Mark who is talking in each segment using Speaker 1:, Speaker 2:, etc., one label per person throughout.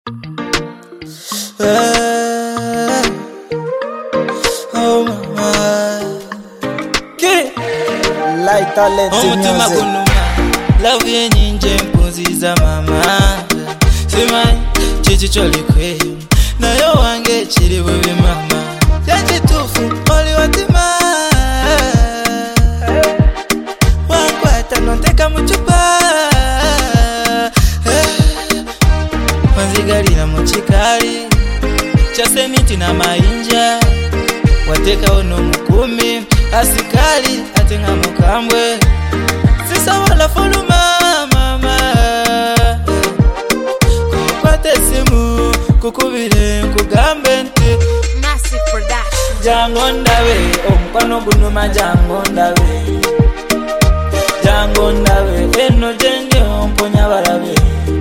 Speaker 1: Oh mama,
Speaker 2: Light talent music.
Speaker 1: love yenye nje mpunziza mama. Simai chichi cholikwe nayo wange chiri wewe mama. Yachitufu oli watima wankwata nonteka muchupa wanzigalira muchikali chaseniti na mainja wateka ono mukumi asikali atenga mukambwe sisa wala fuluma mama kukwate simu kukubire nkugambe nti
Speaker 3: Massive Production.
Speaker 1: jango ndawe omukwano gunuma jango ndawe jango ndawe eno jenge omponya balabe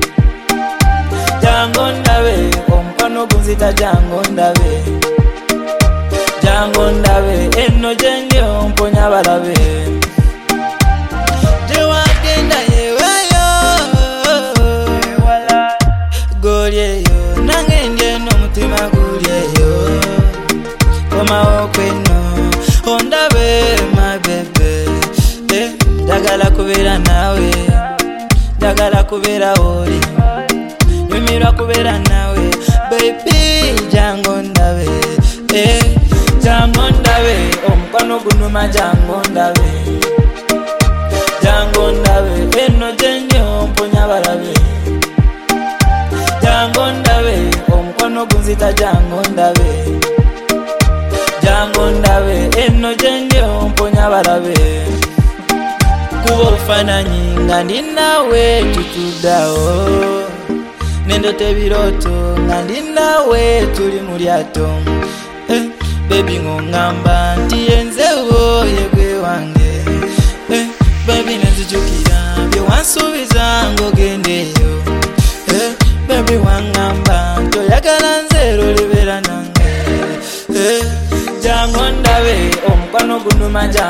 Speaker 1: jango ndawe omukwano gunzita jango ndawe jango ndawe eno jenge omponya balabe jewagenda yeweyo golyeyo nange ndyeno omutima gulyeyo komawo kweno ondabe my baby njagala kubeera nawe njagala kubeera oli nyumirwa kubeera nawe baby jango ndabe jango ndabe omukwano gunuma jango ndabe jango ndabe eno jenge omponya balabe jango ndabe omukwano gunzita jango ndabe jango ndabe eno jenge omponya balabe kuba obufaananyi nga ndi nawe tutuddawo nendote biroto nga ndi nawe tuli mu lyato baby ng'ongamba nti yenzewo yegwe wange baby nenzijukira bye wansuubiza ng'ogendeyo baby wangamba nti oyagala nzeero libeera nange jango ndabe omukwano gunuma jango